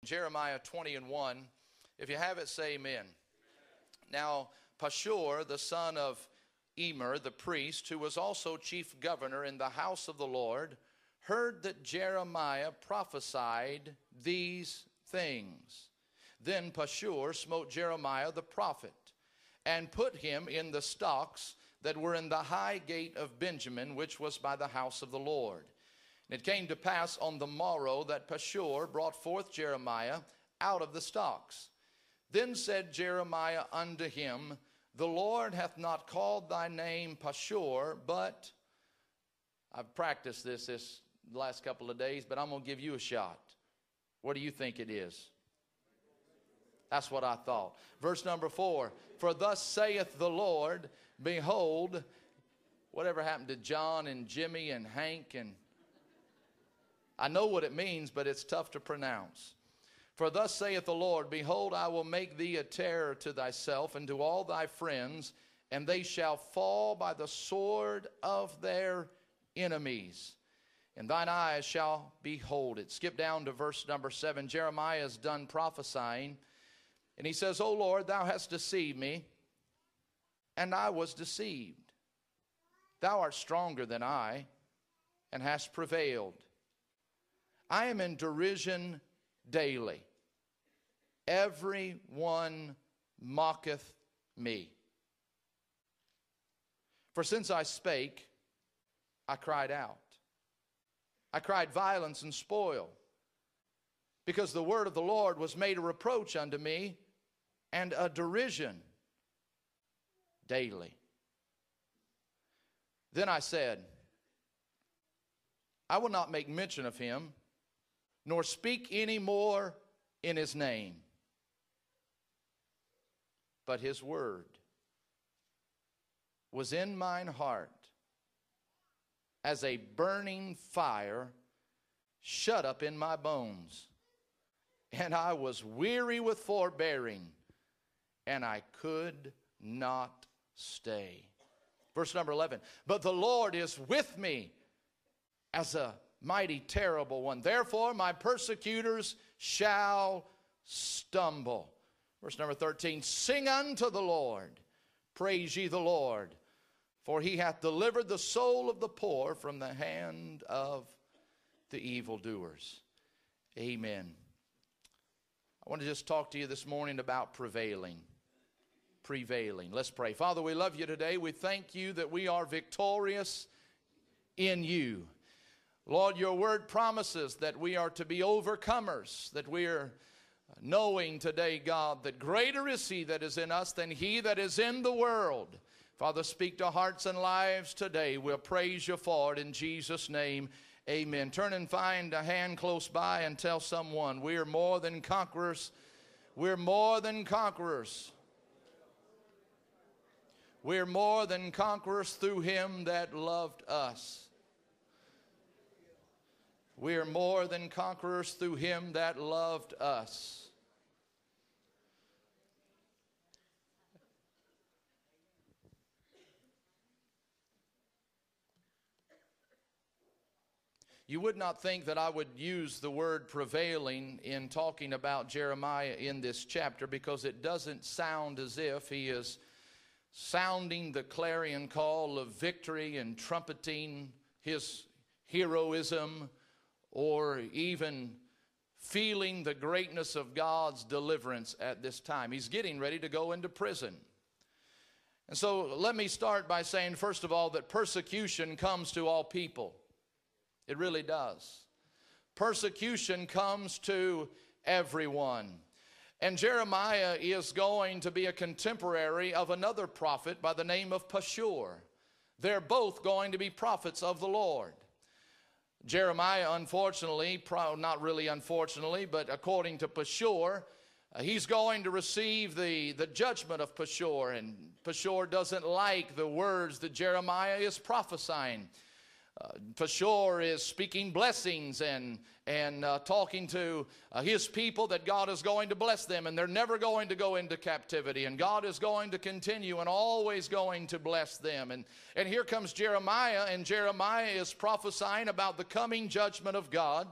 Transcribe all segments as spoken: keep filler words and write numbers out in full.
Jeremiah twenty and one. If you have it, say amen. Now, Pashur, the son of Emer, the priest, who was also chief governor in the house of the Lord, heard that Jeremiah prophesied these things. Then Pashur smote Jeremiah the prophet, and put him in the stocks that were in the high gate of Benjamin, which was by the house of the Lord. And it came to pass on the morrow that Pashur brought forth Jeremiah out of the stocks. Then said Jeremiah unto him, The Lord hath not called thy name Pashur, but, I've practiced this this last couple of days, but I'm going to give you a shot. What do you think it is? That's what I thought. Verse number four, For thus saith the Lord, Behold, whatever happened to John and Jimmy and Hank and I know what it means, but it's tough to pronounce. For thus saith the Lord, Behold, I will make thee a terror to thyself and to all thy friends, and they shall fall by the sword of their enemies, and thine eyes shall behold it. Skip down to verse number seven. Jeremiah is done prophesying, and he says, O Lord, thou hast deceived me, and I was deceived. Thou art stronger than I, and hast prevailed. I am in derision daily. Every one mocketh me. For since I spake, I cried out. I cried violence and spoil, because the word of the Lord was made a reproach unto me, and a derision daily. Then I said, I will not make mention of him, nor speak any more in his name. But his word was in mine heart as a burning fire shut up in my bones. And I was weary with forbearing, and I could not stay. Verse number eleven, But the Lord is with me as a mighty terrible one. Therefore my persecutors shall stumble. Verse number thirteen, Sing unto the Lord, praise ye the Lord, for he hath delivered the soul of the poor from the hand of the evildoers. Amen. I want to just talk to you this morning about prevailing. Prevailing. Let's pray. Father, we love you today. We thank you that we are victorious in you. Lord, your word promises that we are to be overcomers, that we are knowing today, God, that greater is he that is in us than he that is in the world. Father, speak to hearts and lives today. We'll praise you for it in Jesus' name. Amen. Turn and find a hand close by and tell someone, we are more than conquerors. We're more than conquerors. We're more than conquerors through him that loved us. We are more than conquerors through him that loved us. You would not think that I would use the word prevailing in talking about Jeremiah in this chapter, because it doesn't sound as if he is sounding the clarion call of victory and trumpeting his heroism, or even feeling the greatness of God's deliverance at this time. He's getting ready to go into prison. And so let me start by saying, first of all, that persecution comes to all people. It really does. Persecution comes to everyone. And Jeremiah is going to be a contemporary of another prophet by the name of Pashur. They're both going to be prophets of the Lord. Jeremiah, unfortunately, not really unfortunately, but according to Pashur, uh, he's going to receive the, the judgment of Pashur. And Pashur doesn't like the words that Jeremiah is prophesying. Uh, Pashur is speaking blessings and, and uh, talking to uh, his people that God is going to bless them, and they're never going to go into captivity, and God is going to continue and always going to bless them. And, and here comes Jeremiah, and Jeremiah is prophesying about the coming judgment of God.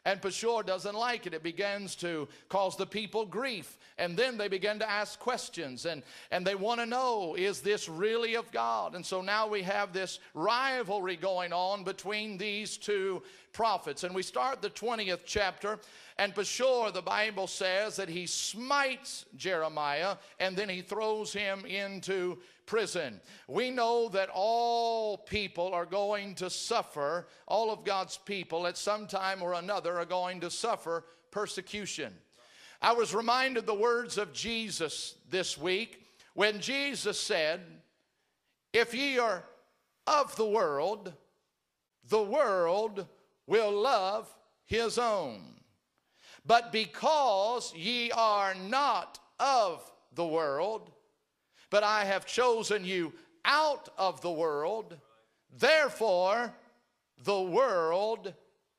And Pashur doesn't like it. It begins to cause the people grief. And then they begin to ask questions. And, and they want to know, is this really of God? And so now we have this rivalry going on between these two prophets. And we start the twentieth chapter. And Pashur, the Bible says that he smites Jeremiah. And then he throws him into prison. We know that all people are going to suffer, all of God's people at some time or another are going to suffer persecution. I was reminded the words of Jesus this week when Jesus said, if ye are of the world, the world will love his own. But because ye are not of the world, but I have chosen you out of the world, therefore the world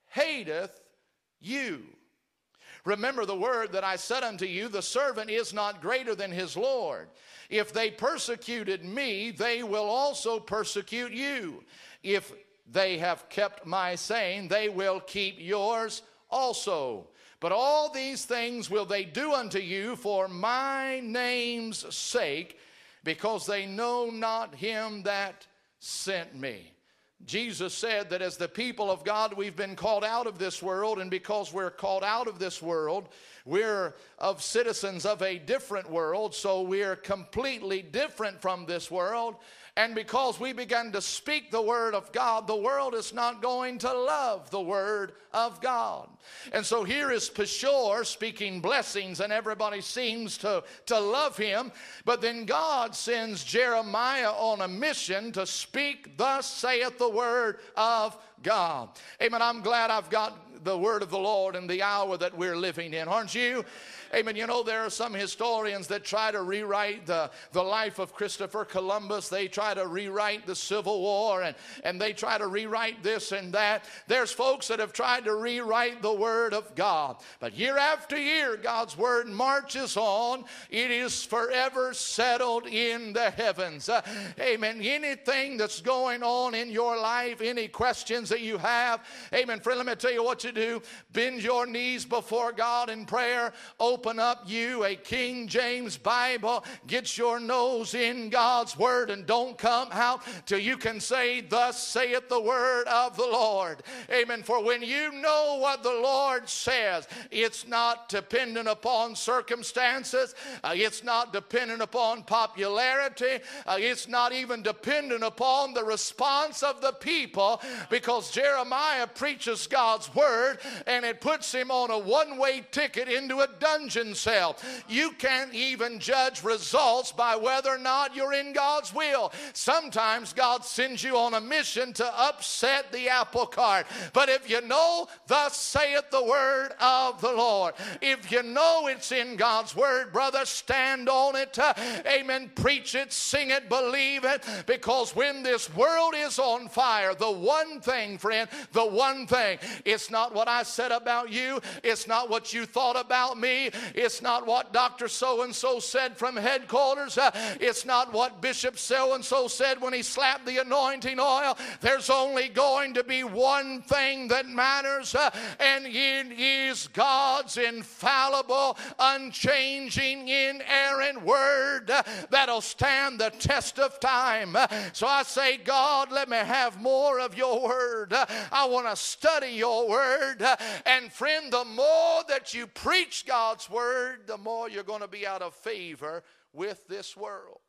hateth you. Remember the word that I said unto you, the servant is not greater than his Lord. If they persecuted me, they will also persecute you. If they have kept my saying, they will keep yours also. But all these things will they do unto you for my name's sake, because they know not him that sent me. Jesus said that as the people of God, we've been called out of this world, and because we're called out of this world, we're of citizens of a different world, so we're completely different from this world. And because we began to speak the word of God, the world is not going to love the word of God. And so here is Pashur speaking blessings, and everybody seems to, to love him. But then God sends Jeremiah on a mission to speak, thus saith the word of God. Amen. I'm glad I've got the word of the Lord in the hour that we're living in, aren't you? Amen. You know, there are some historians that try to rewrite the, the life of Christopher Columbus. They try to rewrite the Civil War, and, and they try to rewrite this and that. There's folks that have tried to rewrite the Word of God. But year after year, God's Word marches on. It is forever settled in the heavens. Uh, amen. Anything that's going on in your life, any questions that you have, amen. Friend, let me tell you what you do. Bend your knees before God in prayer. Open up you a King James Bible. Get your nose in God's Word and don't come out till you can say, thus saith the word of the Lord. Amen. For when you know what the Lord says, it's not dependent upon circumstances. Uh, it's not dependent upon popularity. Uh, it's not even dependent upon the response of the people, because Jeremiah preaches God's Word and it puts him on a one-way ticket into a dungeon cell. You can't even judge results by whether or not you're in God's will. Sometimes God sends you on a mission to upset the apple cart. But if you know, thus saith the word of the Lord. If you know it's in God's Word, brother, stand on it. Uh, amen. Preach it, sing it, believe it. Because when this world is on fire, the one thing, friend, the one thing, it's not what I said about you. It's not what you thought about me. It's not what Doctor So-and-so said from headquarters. Uh, it's not what Bishop so-and-so said when he slapped the anointing oil. There's only going to be one thing that matters, uh, and it is God's infallible, unchanging, inerrant Word uh, that'll stand the test of time. Uh, so I say, God, let me have more of your Word. Uh, I want to study your Word. Uh, and friend, the more that you preach God's Word, the more you're going to be out of favor with this world.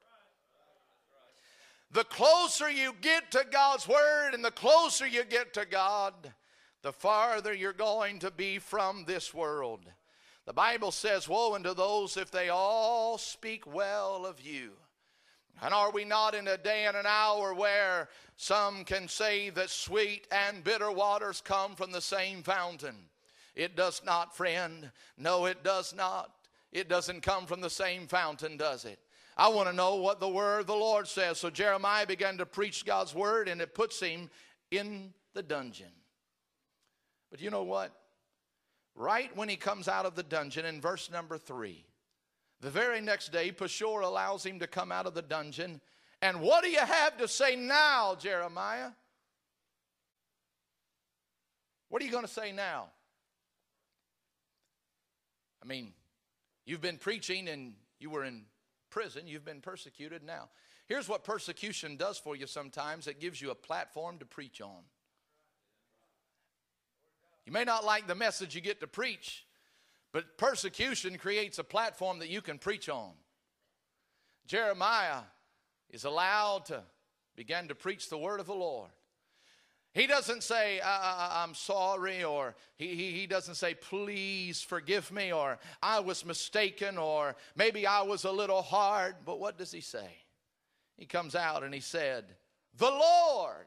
The closer you get to God's Word and the closer you get to God, the farther you're going to be from this world. The Bible says, woe unto those if they all speak well of you. And are we not in a day and an hour where some can say that sweet and bitter waters come from the same fountain? It does not, friend. No, it does not. It doesn't come from the same fountain, does it? I want to know what the word of the Lord says. So Jeremiah began to preach God's word, and it puts him in the dungeon. But you know what? Right when he comes out of the dungeon, in verse number three, the very next day, Pashur allows him to come out of the dungeon. And what do you have to say now, Jeremiah? What are you going to say now? I mean, you've been preaching and you were in prison. You've been persecuted now. Here's what persecution does for you sometimes. It gives you a platform to preach on. You may not like the message you get to preach, but persecution creates a platform that you can preach on. Jeremiah is allowed to begin to preach the word of the Lord. He doesn't say, I, I, I'm sorry, or he, he, he doesn't say, please forgive me, or I was mistaken, or maybe I was a little hard. But what does he say? He comes out and he said, the Lord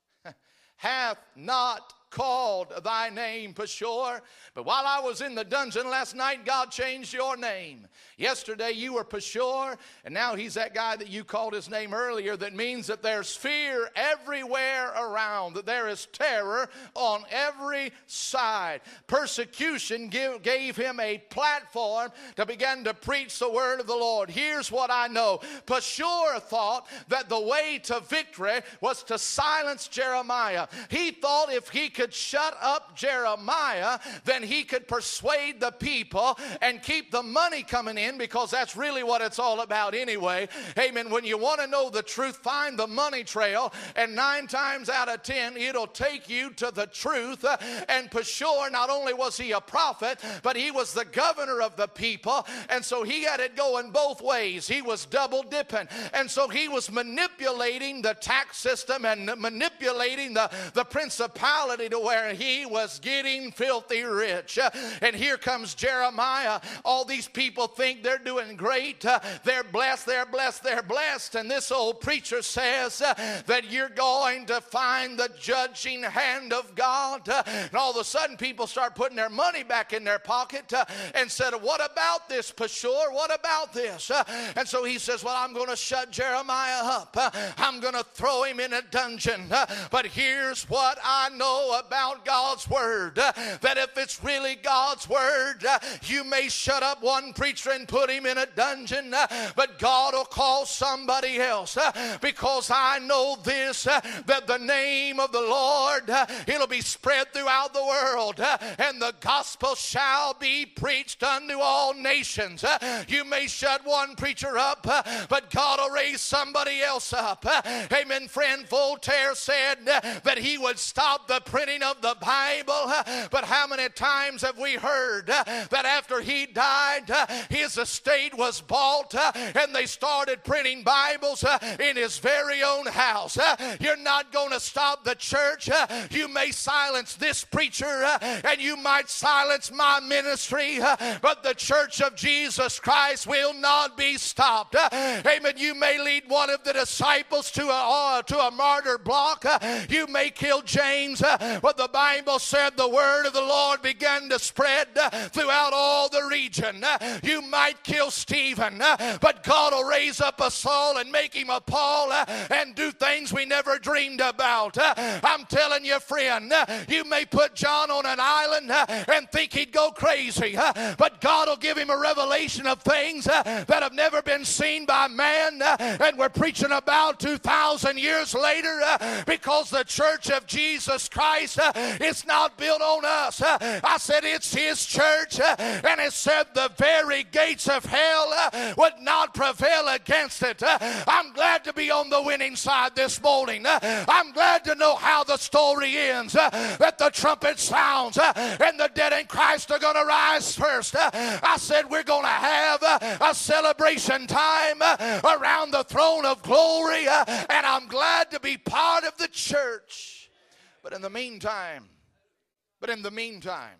hath not called thy name Pashur. But while I was in the dungeon last night, God changed your name. Yesterday you were Pashur, and now he's that guy that you called his name earlier. That means that there's fear everywhere around, that there is terror on every side. Persecution give, gave him a platform to begin to preach the word of the Lord. Here's what I know. Pashur thought that the way to victory was to silence Jeremiah. He thought if he could shut up Jeremiah, then he could persuade the people and keep the money coming in, because that's really what it's all about anyway. Amen. When you want to know the truth, find the money trail, and nine times out of ten, it'll take you to the truth. And Pashur, not only was he a prophet, but he was the governor of the people, and so he had it going both ways. He was double dipping, and so he was manipulating the tax system and manipulating the, the principality to where he was getting filthy rich. And here comes Jeremiah. All these people think they're doing great. Uh, they're blessed, they're blessed, they're blessed. And this old preacher says uh, that you're going to find the judging hand of God. Uh, and all of a sudden people start putting their money back in their pocket uh, and said, what about this, Pashur? What about this? Uh, and so he says, well, I'm going to shut Jeremiah up. Uh, I'm going to throw him in a dungeon. Uh, but here's what I know about God's word, uh, that if it's really God's word, uh, you may shut up one preacher and put him in a dungeon, uh, but God will call somebody else, uh, because I know this, uh, that the name of the Lord, uh, it'll be spread throughout the world, uh, and the gospel shall be preached unto all nations. Uh, you may shut one preacher up, uh, but God will raise somebody else up. Uh, amen. Friend, Voltaire said uh, that he would stop the printing of the Bible, uh, but how many times have we heard uh, that after he died, uh, his estate was bought, uh, and they started printing Bibles uh, in his very own house? Uh, you're not going to stop the church. Uh, you may silence this preacher, uh, and you might silence my ministry, uh, but the church of Jesus Christ will not be stopped. Uh, amen. You may lead one of the disciples to a, uh, to a martyr block. Uh, you may kill James, uh, but the Bible said the word of the Lord began to spread uh, throughout all the region. Uh, you might kill Stephen, uh, but God will raise up a Saul and make him a Paul, uh, and do things we never dreamed about. Uh, I'm telling you, friend, uh, you may put John on an island uh, and think he'd go crazy, uh, but God will give him a revelation of things uh, that have never been seen by man, uh, and we're preaching about two thousand years later, uh, because the church of Jesus Christ uh, is not built on us. Uh, I said it's his church, uh, and it said the very gates of hell uh, would not prevail against it. Uh, I'm glad to be on the winning side this morning. Uh, I'm glad to know how the story ends, uh, that the trumpet sounds uh, and the dead in Christ are going to rise first. Uh, I said we're going to have uh, a celebration time uh, around the throne of glory, uh, and I'm glad to be part of the church. But in the meantime, but in the meantime,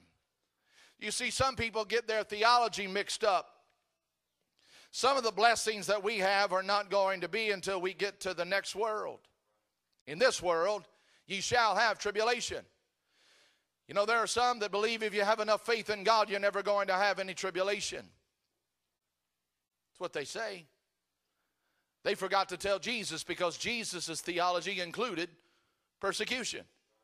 you see, some people get their theology mixed up. Some of the blessings that we have are not going to be until we get to the next world. In this world, ye shall have tribulation. You know, there are some that believe if you have enough faith in God, you're never going to have any tribulation. That's what they say. They forgot to tell Jesus, because Jesus' theology included persecution.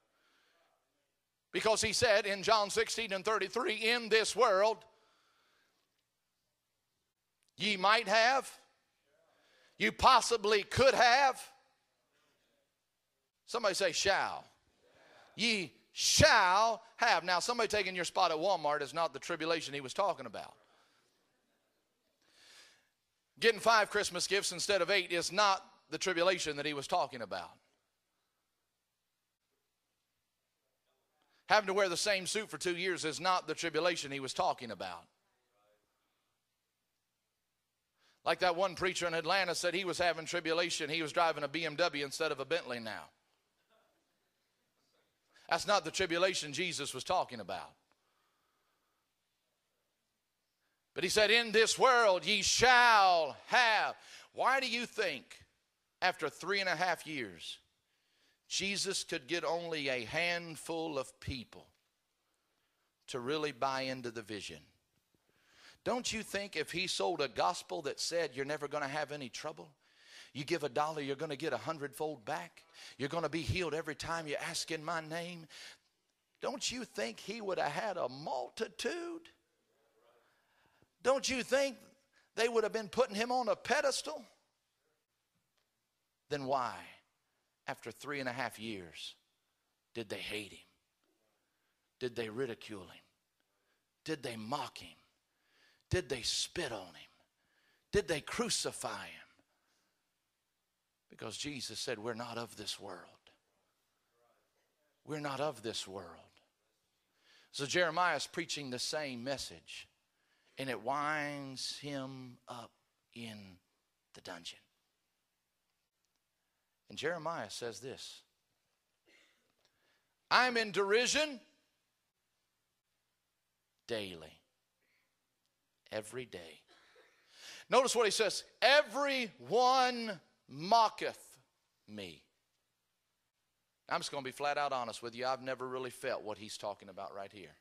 Because he said in John sixteen and thirty-three, in this world ye might have, you possibly could have. Somebody say shall. Ye shall have. Now, somebody taking your spot at Walmart is not the tribulation he was talking about. Getting five Christmas gifts instead of eight is not the tribulation that he was talking about. Having to wear the same suit for two years is not the tribulation he was talking about. Like that one preacher in Atlanta said he was having tribulation. He was driving a B M W instead of a Bentley now. That's not the tribulation Jesus was talking about. But he said, in this world ye shall have. Why do you think after three and a half years Jesus could get only a handful of people to really buy into the vision? Don't you think if he sold a gospel that said you're never going to have any trouble, you give a dollar, you're going to get a hundredfold back, you're going to be healed every time you ask in my name, don't you think he would have had a multitude? Don't you think they would have been putting him on a pedestal? Then why, after three and a half years, did they hate him? Did they ridicule him? Did they mock him? Did they spit on him? Did they crucify him? Because Jesus said, we're not of this world. We're not of this world. So Jeremiah is preaching the same message, and it winds him up in the dungeon. And Jeremiah says this, I'm in derision daily. Every day. Notice what he says. Everyone mocketh me. I'm just going to be flat out honest with you. I've never really felt what he's talking about right here.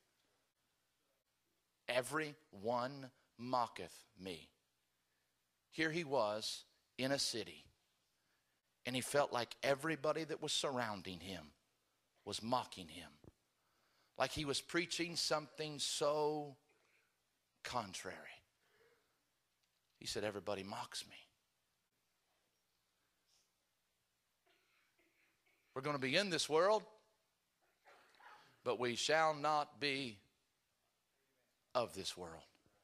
Everyone mocketh me. Here he was in a city, and he felt like everybody that was surrounding him was mocking him. Like he was preaching something so contrary. He said, everybody mocks me. We're going to be in this world, but we shall not be of this world.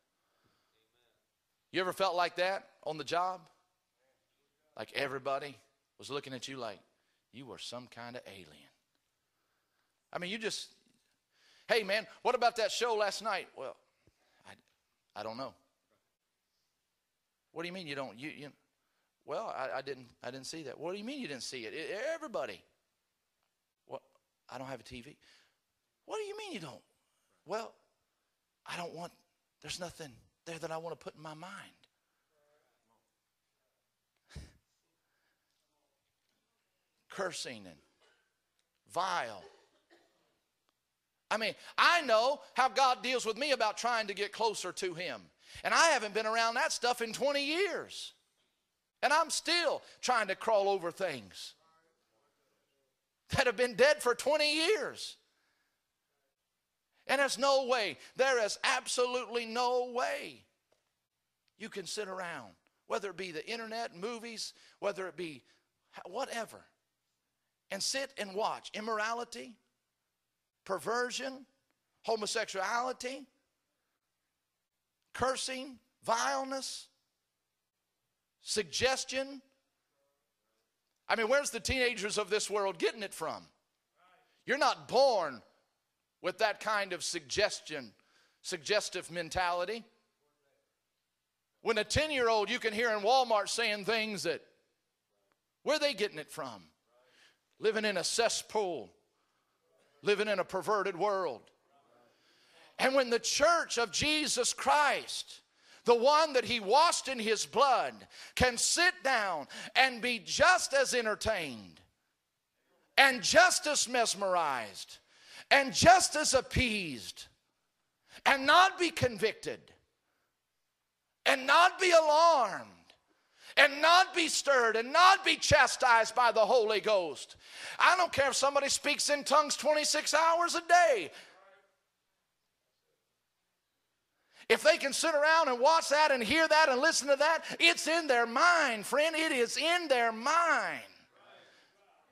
You ever felt like that on the job? Like everybody was looking at you like you were some kind of alien. I mean, you just, hey man, what about that show last night? Well, I don't know. What do you mean you don't? You, you well, I, I didn't. I didn't see that. What do you mean you didn't see it? it? Everybody. What? I don't have a T V. What do you mean you don't? Well, I don't want. There's nothing there that I want to put in my mind. Cursing and vile. I mean, I know how God deals with me about trying to get closer to him. And I haven't been around that stuff in twenty years. And I'm still trying to crawl over things that have been dead for twenty years. And there's no way, there is absolutely no way you can sit around, whether it be the internet, movies, whether it be whatever, and sit and watch immorality, perversion, homosexuality, cursing, vileness, suggestion. I mean, where's the teenagers of this world getting it from? You're not born with that kind of suggestion, suggestive mentality. When a ten-year-old you can hear in Walmart saying things that, where are they getting it from? Living in a cesspool. Living in a perverted world. And when the church of Jesus Christ, the one that he washed in his blood, can sit down and be just as entertained and just as mesmerized and just as appeased and not be convicted and not be alarmed and not be stirred and not be chastised by the Holy Ghost. I don't care if somebody speaks in tongues twenty-six hours a day. If they can sit around and watch that and hear that and listen to that, it's in their mind, friend. It is in their mind.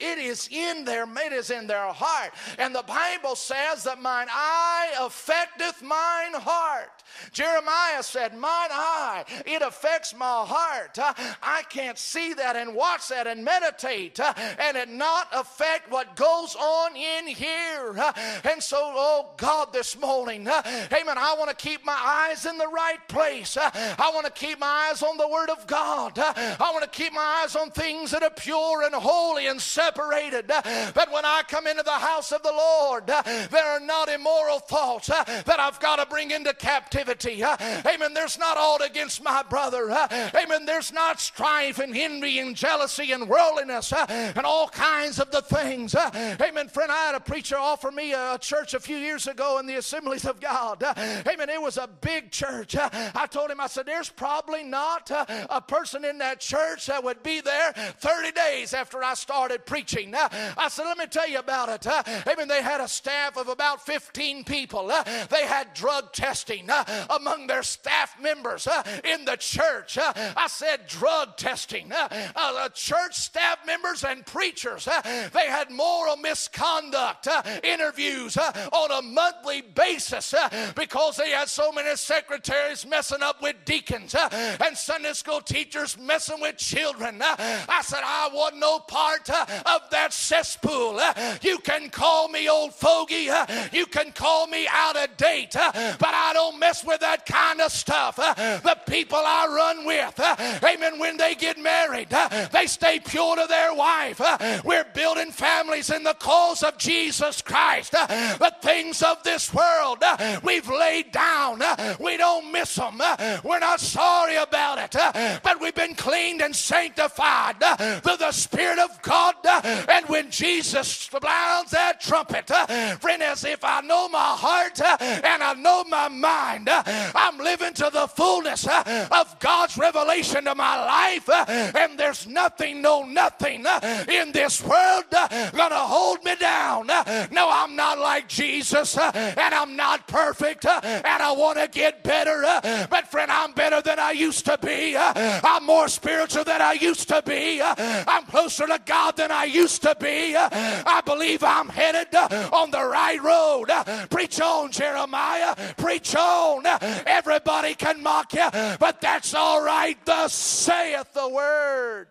It is in their, it is in their heart. And the Bible says that mine eye affecteth mine heart. Jeremiah said, mine eye, it affects my heart. Uh, I can't see that and watch that and meditate uh, and it not affect what goes on in here. Uh, and so, oh God, this morning, uh, amen, I want to keep my eyes in the right place. Uh, I want to keep my eyes on the Word of God. Uh, I want to keep my eyes on things that are pure and holy and separated. Uh, that when I come into the house of the Lord, uh, there are not immoral thoughts uh, that I've got to bring into captivity. Uh, amen. There's not aught against my brother. Uh, amen. There's not strife and envy and jealousy and worldliness uh, and all kinds of the things. Uh, amen. Friend, I had a preacher offer me a church a few years ago in the Assemblies of God. Uh, amen. It was a big church. Uh, I told him, I said, there's probably not uh, a person in that church that would be there thirty days after I started preaching. Uh, I said, let me tell you about it. Uh, amen. They had a staff of about fifteen people. Uh, they had drug testing uh, among their staff members uh, in the church. Uh, I said drug testing. Uh, uh, church staff members and preachers, uh, they had moral misconduct uh, interviews uh, on a monthly basis uh, because they had so many secretaries messing up with deacons uh, and Sunday school teachers messing with children. Uh, I said, I want no part uh, of that cesspool. Uh, you can call me old fogey. Uh, you can call me out of date. Uh, but I don't mess with that kind of stuff. Uh, the people I run with, uh, amen, when they get married, uh, they stay pure to their wife. Uh, we're building families in the cause of Jesus Christ. Uh, the things of this world, uh, we've laid down. Uh, we don't miss them. Uh, we're not sorry about it. Uh, but we've been cleaned and sanctified uh, through the Spirit of God. Uh, and when Jesus blows that trumpet, uh, friend, as if I know my heart uh, and I know my mind, uh, I'm living to the fullness uh, of God's revelation to my life, uh, and there's nothing, no nothing uh, in this world uh, gonna hold me down. Uh, no, I'm not like Jesus, uh, and I'm not perfect, uh, and I want to get better, uh, but friend, I'm better than I used to be. Uh, I'm more spiritual than I used to be. Uh, I'm closer to God than I used to be. Uh, I believe I'm headed uh, on the right road. Uh, preach on, Jeremiah. Preach on. Uh, everybody can mock you, but that's all right. Thus saith the word.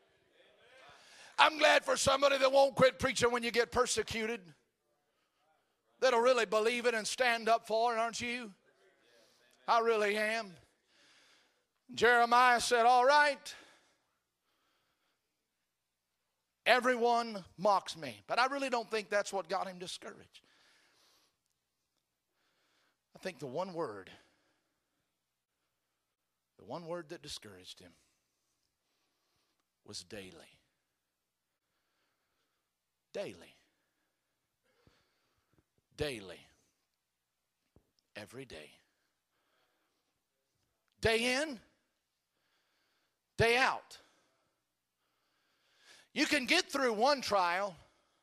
I'm glad for somebody that won't quit preaching when you get persecuted. That'll really believe it and stand up for it, aren't you? I really am. Jeremiah said, all right, everyone mocks me. But I really don't think that's what got him discouraged. I think the one word, the one word that discouraged him was daily. Daily. Daily. Every day. Day in, day out. You can get through one trial,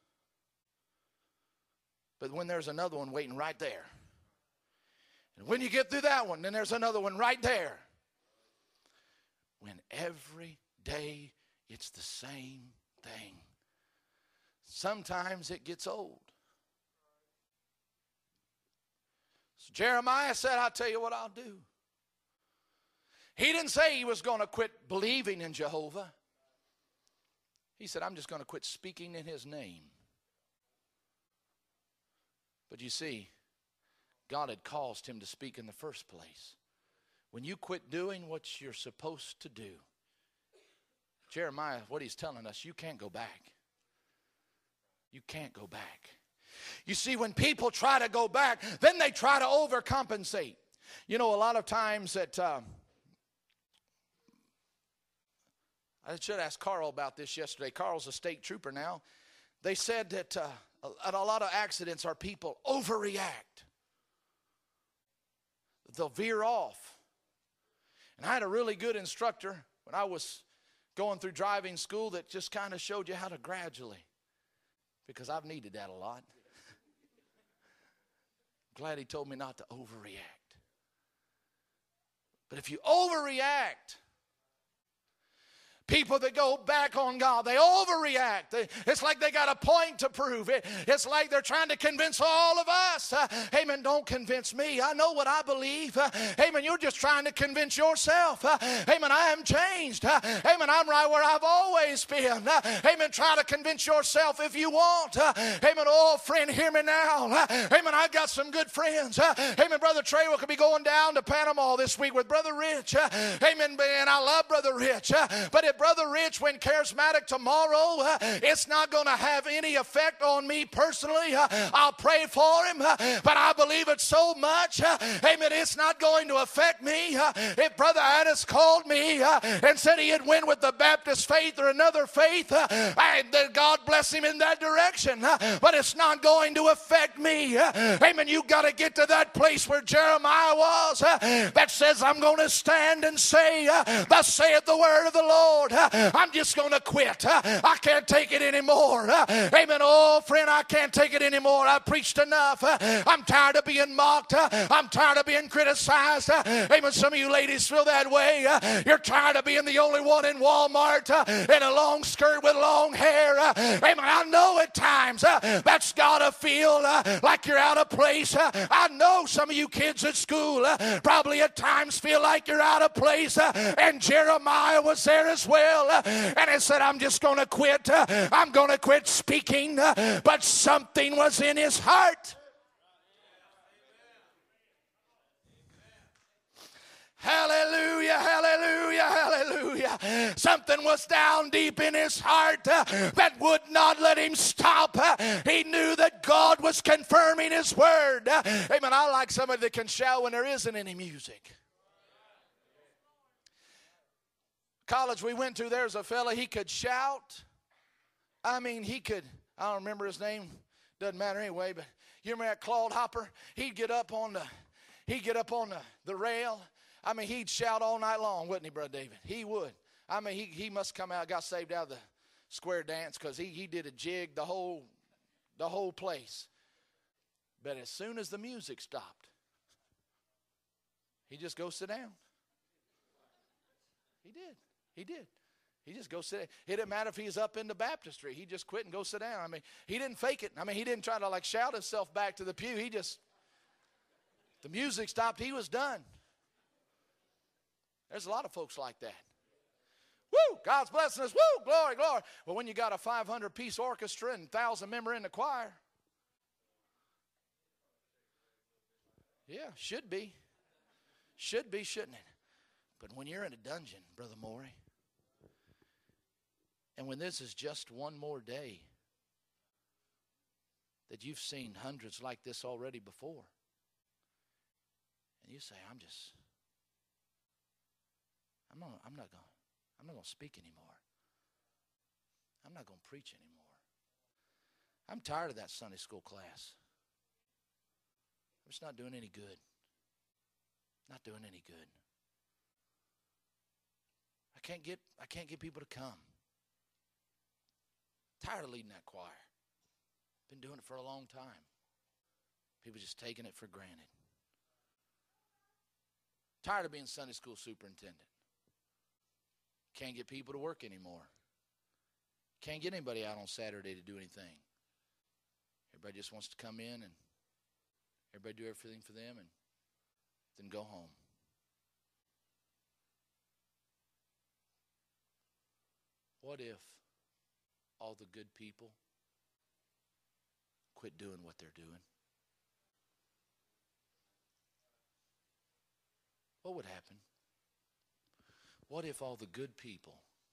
but when there's another one waiting right there. And when you get through that one, then there's another one right there. When every day it's the same thing. Sometimes it gets old. So Jeremiah said, I'll tell you what I'll do. He didn't say he was going to quit believing in Jehovah. He said, I'm just going to quit speaking in his name. But you see, God had caused him to speak in the first place. When you quit doing what you're supposed to do, Jeremiah, what he's telling us, you can't go back. You can't go back. You see, when people try to go back, then they try to overcompensate. You know, a lot of times that... Uh, I should ask Carl about this yesterday. Carl's a state trooper now. They said that uh, at a lot of accidents our people overreact. They'll veer off. And I had a really good instructor when I was going through driving school that just kind of showed you how to gradually, because I've needed that a lot. Glad he told me not to overreact. But if you overreact, People that go back on God, they overreact. They, it's like they got a point to prove. It, it's like they're trying to convince all of us. Uh, amen, don't convince me. I know what I believe. Uh, amen, you're just trying to convince yourself. Uh, amen, I am changed. Uh, amen, I'm right where I've always been. Uh, amen, try to convince yourself if you want. Uh, amen, oh friend, hear me now. Uh, amen, I got some good friends. Uh, amen, Brother Trey will be going down to Panama this week with Brother Rich. Uh, amen, man, I love Brother Rich. Uh, but if Brother Rich went charismatic tomorrow, uh, it's not going to have any effect on me personally. Uh, I'll pray for him, uh, but I believe it so much. Uh, amen. It's not going to affect me. Uh, if Brother Addis called me uh, and said he had went with the Baptist faith or another faith, uh, I, God bless him in that direction. Uh, but it's not going to affect me. Uh, amen. You got to get to that place where Jeremiah was, uh, that says, I'm going to stand and say, uh, thus saith the word of the Lord. I'm just going to quit. I can't take it anymore. Amen. Oh, friend, I can't take it anymore. I preached enough. I'm tired of being mocked. I'm tired of being criticized. Amen. Some of you ladies feel that way. You're tired of being the only one in Walmart in a long skirt with long hair. Amen. I know at times that's got to feel like you're out of place. I know some of you kids at school probably at times feel like you're out of place. And Jeremiah was there as well, uh, and he said, I'm just going to quit. Uh, I'm going to quit speaking. Uh, but something was in his heart. Hallelujah, hallelujah, hallelujah. Something was down deep in his heart uh, that would not let him stop. Uh, he knew that God was confirming his word. Uh, amen. I like somebody that can shout when there isn't any music. College we went to, there's a fella, he could shout. I mean, he could, I don't remember his name, doesn't matter anyway, but you remember that Claude Hopper? He'd get up on the, he'd get up on the, the rail. I mean, he'd shout all night long, wouldn't he, Brother David? He would. I mean, he, he must come out, got saved out of the square dance because he, he did a jig the whole, the whole place. But as soon as the music stopped, he just go sit down. He did. He did. He just go sit. It didn't matter if he was up in the baptistry. He just quit and go sit down. I mean, he didn't fake it. I mean, he didn't try to like shout himself back to the pew. He just, the music stopped. He was done. There's a lot of folks like that. Woo! God's blessing us. Woo! Glory, glory. Well, when you got a five hundred piece orchestra and one thousand member in the choir. Yeah, should be. Should be, shouldn't it? But when you're in a dungeon, Brother Morey, and when this is just one more day that you've seen hundreds like this already before, and you say, I'm just, I'm not, I'm not going, I'm not going to speak anymore. I'm not going to preach anymore. I'm tired of that Sunday school class. It's not doing any good. Not doing any good. I can't get I can't get people to come. Tired of leading that choir. Been doing it for a long time. People just taking it for granted. Tired of being Sunday school superintendent. Can't get people to work anymore. Can't get anybody out on Saturday to do anything. Everybody just wants to come in and everybody do everything for them and then go home. What if all the good people quit doing what they're doing? What would happen? What if all the good people,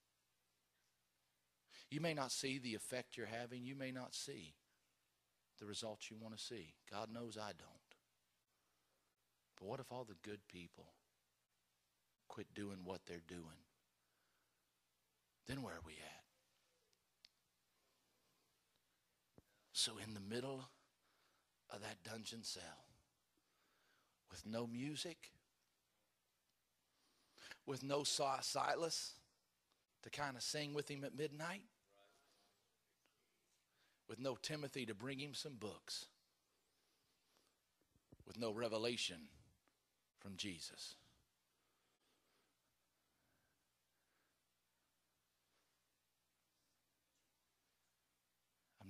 you may not see the effect you're having, you may not see the results you want to see. God knows I don't. But what if all the good people quit doing what they're doing? Then where are we at? So in the middle of that dungeon cell, with no music, with no Silas to kind of sing with him at midnight, with no Timothy to bring him some books, with no revelation from Jesus.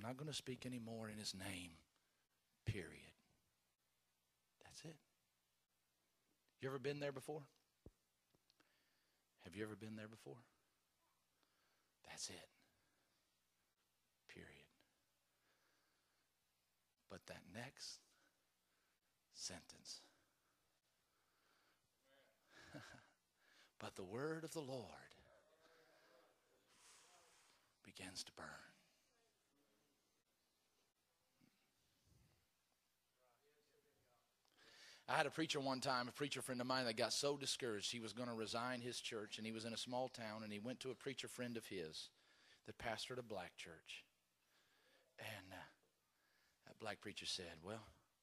not going to speak any more in his name, period. That's it. You ever been there before? Have you ever been there before? That's it. Period. But that next sentence. But the word of the Lord begins to burn. I had a preacher one time, a preacher friend of mine that got so discouraged he was going to resign his church, and he was in a small town, and he went to a preacher friend of his that pastored a black church. And uh, that black preacher said, well,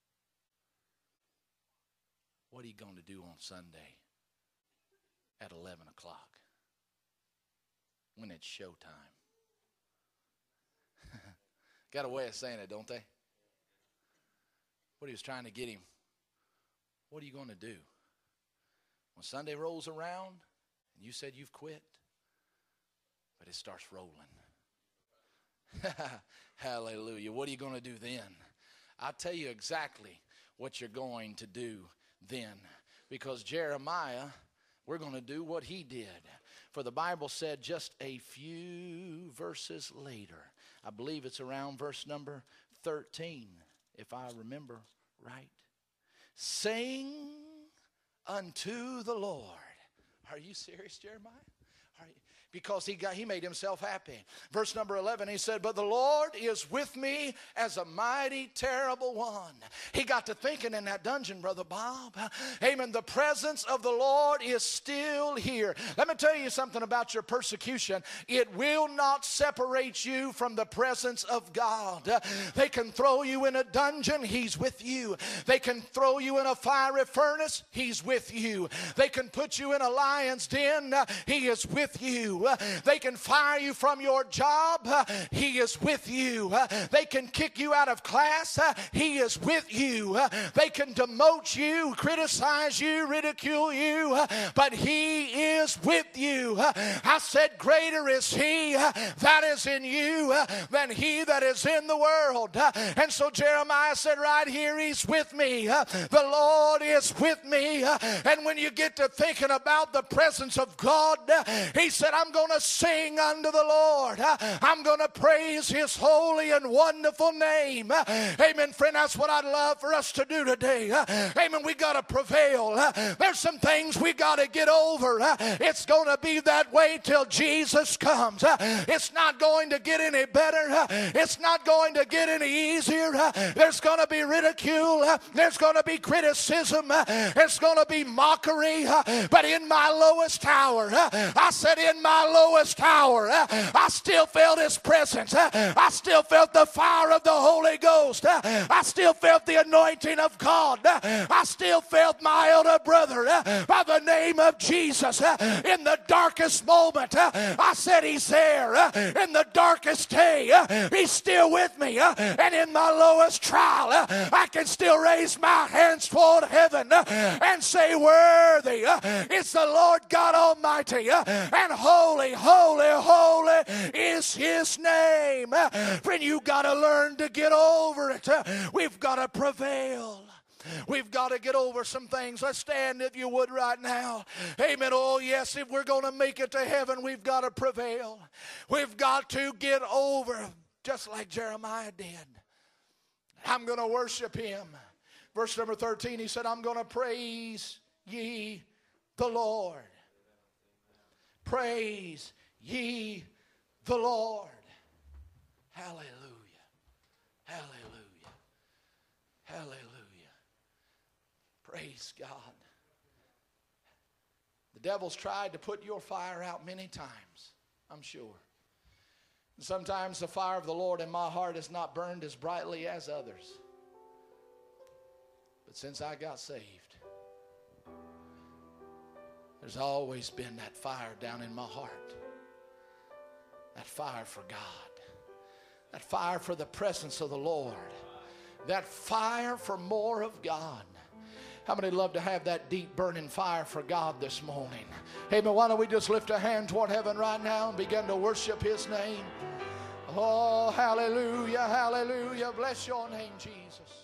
what are you going to do on Sunday at eleven o'clock when it's showtime? Got a way of saying it, don't they? What he was trying to get him. What are you going to do? When Sunday rolls around, and you said you've quit, but it starts rolling. Hallelujah. What are you going to do then? I'll tell you exactly what you're going to do then. Because Jeremiah, we're going to do what he did. For the Bible said just a few verses later, I believe it's around verse number thirteen, if I remember right. Sing unto the Lord. Are you serious, Jeremiah? Are you? Because he got, he made himself happy. Verse number eleven, he said, but the Lord is with me as a mighty, terrible one. He got to thinking in that dungeon, Brother Bob. Amen. The presence of the Lord is still here. Let me tell you something about your persecution. It will not separate you from the presence of God. They can throw you in a dungeon, he's with you. They can throw you in a fiery furnace, he's with you. They can put you in a lion's den, he is with you. They can fire you from your job, he is with you. They can kick you out of class, he is with you. They can demote you, criticize you, ridicule you, but he is with you. I said, greater is he that is in you than he that is in the world. And so Jeremiah said right here, he's with me. The Lord is with me. And when you get to thinking about the presence of God, he said, I'm going to sing unto the Lord. I'm going to praise his holy and wonderful name. Amen, friend. That's what I'd love for us to do today. Amen. We got to prevail. There's some things we got to get over. It's going to be that way till Jesus comes. It's not going to get any better. It's not going to get any easier. There's going to be ridicule. There's going to be criticism. There's going to be mockery. But in my lowest hour, I said in my lowest hour, I still felt his presence. I still felt the fire of the Holy Ghost. I still felt the anointing of God. I still felt my elder brother by the name of Jesus in the darkest moment. I said he's there. In the darkest day, he's still with me. And in my lowest trial, I can still raise my hands toward heaven and say, worthy is the Lord God Almighty, and holy, holy, holy is his name. Friend, you got to learn to get over it. We've got to prevail. We've got to get over some things. Let's stand, if you would, right now. Amen. Oh, yes, if we're going to make it to heaven, we've got to prevail. We've got to get over, just like Jeremiah did. I'm going to worship him. Verse number thirteen, he said, I'm going to praise ye the Lord. Praise ye the Lord. Hallelujah. Hallelujah. Hallelujah. Praise God. The devil's tried to put your fire out many times, I'm sure. And sometimes the fire of the Lord in my heart is not burned as brightly as others. But since I got saved, there's always been that fire down in my heart. That fire for God. That fire for the presence of the Lord. That fire for more of God. How many love to have that deep burning fire for God this morning? Amen. Why don't we just lift a hand toward heaven right now and begin to worship his name? Oh, hallelujah, hallelujah. Bless your name, Jesus.